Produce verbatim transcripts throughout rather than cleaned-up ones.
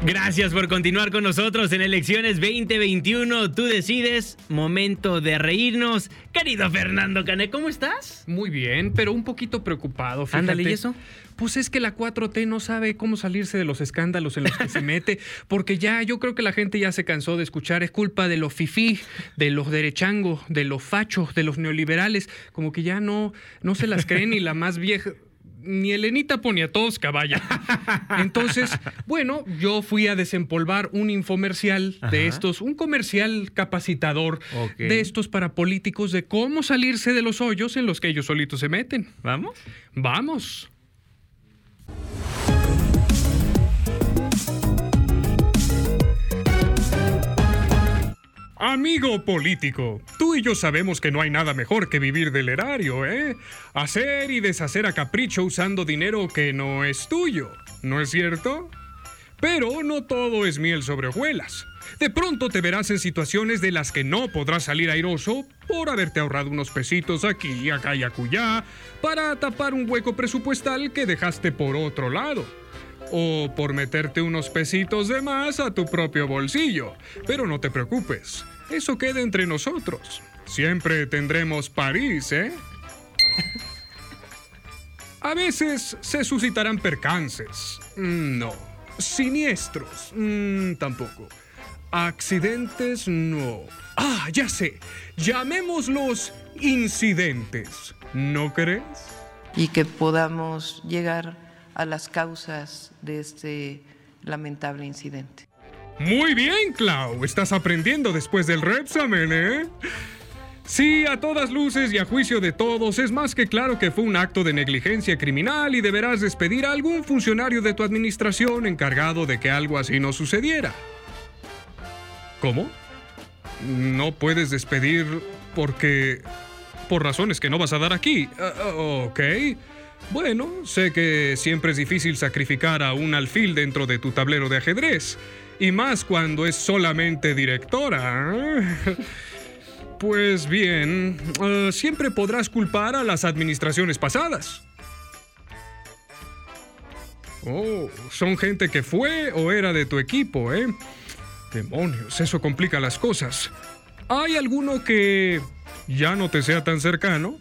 Gracias por continuar con nosotros en Elecciones veinte veintiuno. Tú decides, momento de reírnos. Querido Fernando Canek, ¿cómo estás? Muy bien, pero un poquito preocupado, fíjate. Ándale, ¿y eso? Pues es que la cuatro T no sabe cómo salirse de los escándalos en los que se mete, porque ya yo creo que la gente ya se cansó de escuchar, es culpa de los fifí, de los derechangos, de los fachos, de los neoliberales, como que ya no, no se las creen ni la más vieja... Ni Elenita Poniatowska, vaya. Entonces, bueno, yo fui a desempolvar un infomercial Ajá. de estos, un comercial capacitador okay. de estos para políticos de cómo salirse de los hoyos en los que ellos solitos se meten. ¿Vamos? Vamos. Amigo político, tú y yo sabemos que no hay nada mejor que vivir del erario, ¿eh? Hacer y deshacer a capricho usando dinero que no es tuyo, ¿no es cierto? Pero no todo es miel sobre hojuelas. De pronto te verás en situaciones de las que no podrás salir airoso por haberte ahorrado unos pesitos aquí, acá y acullá para tapar un hueco presupuestal que dejaste por otro lado. O por meterte unos pesitos de más a tu propio bolsillo. Pero no te preocupes, eso queda entre nosotros. Siempre tendremos París, ¿eh? A veces se suscitarán percances. No. Siniestros. Mm, tampoco. Accidentes, no. Ah, ya sé. Llamémoslos incidentes. ¿No crees? Y que podamos llegar a las causas de este lamentable incidente. Muy bien, Clau. Estás aprendiendo después del reexamen, ¿eh? Sí, a todas luces y a juicio de todos, es más que claro que fue un acto de negligencia criminal y deberás despedir a algún funcionario de tu administración encargado de que algo así no sucediera. ¿Cómo? No puedes despedir porque... por razones que no vas a dar aquí. Uh, ok. Bueno, sé que siempre es difícil sacrificar a un alfil dentro de tu tablero de ajedrez, y más cuando es solamente directora. Pues bien, uh, siempre podrás culpar a las administraciones pasadas. Oh, son gente que fue o era de tu equipo, ¿eh? Demonios, eso complica las cosas. ¿Hay alguno que ya no te sea tan cercano?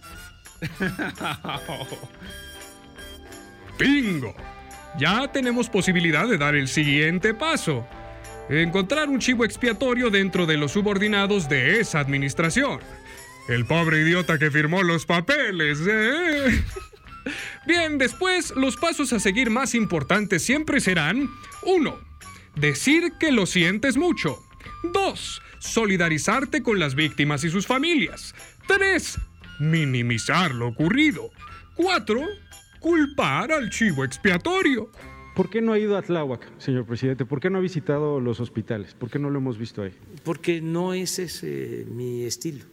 ¡Bingo! Ya tenemos posibilidad de dar el siguiente paso. Encontrar un chivo expiatorio dentro de los subordinados de esa administración. El pobre idiota que firmó los papeles, ¿eh? Bien, después, los pasos a seguir más importantes siempre serán: uno. Decir que lo sientes mucho. dos. Solidarizarte con las víctimas y sus familias. tres. Minimizar lo ocurrido. cuatro. Culpar al chivo expiatorio. ¿Por qué no ha ido a Tláhuac, señor presidente? ¿Por qué no ha visitado los hospitales? ¿Por qué no lo hemos visto ahí? Porque no es ese mi estilo.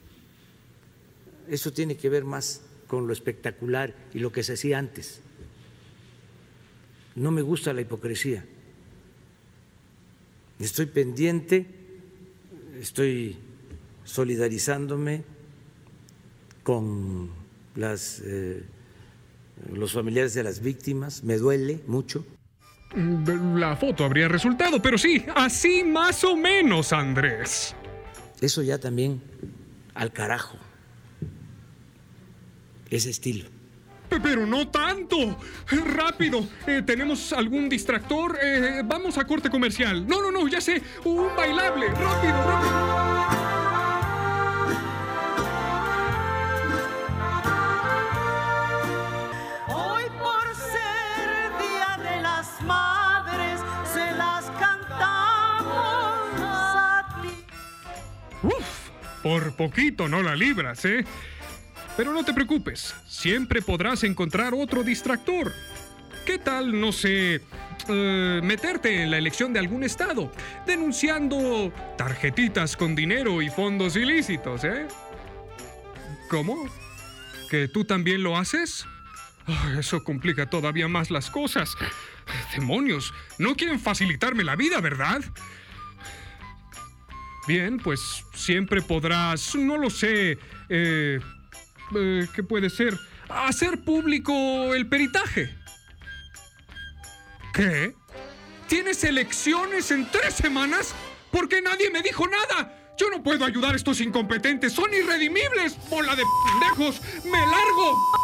Eso tiene que ver más con lo espectacular y lo que se hacía antes. No me gusta la hipocresía. Estoy pendiente, estoy solidarizándome con las... Eh, los familiares de las víctimas, me duele mucho. La foto habría resultado, pero sí, así más o menos, Andrés. Eso ya también al carajo. Ese estilo. Pero no tanto. Rápido, eh, ¿tenemos algún distractor? Eh, vamos a corte comercial. No, no, no, ya sé, un bailable. Rápido, rápido. Uf, por poquito no la libras, ¿eh? Pero no te preocupes, siempre podrás encontrar otro distractor. ¿Qué tal, no sé, uh, meterte en la elección de algún estado, denunciando tarjetitas con dinero y fondos ilícitos, eh? ¿Cómo? ¿Que tú también lo haces? Oh, eso complica todavía más las cosas. Demonios, no quieren facilitarme la vida, ¿verdad? Bien, pues siempre podrás, no lo sé, eh, eh, ¿qué puede ser? Hacer público el peritaje. ¿Qué? ¿Tienes elecciones en tres semanas? ¿Por qué nadie me dijo nada? Yo no puedo ayudar a estos incompetentes. Son irredimibles. ¡Bola de pendejos! ¡Me largo!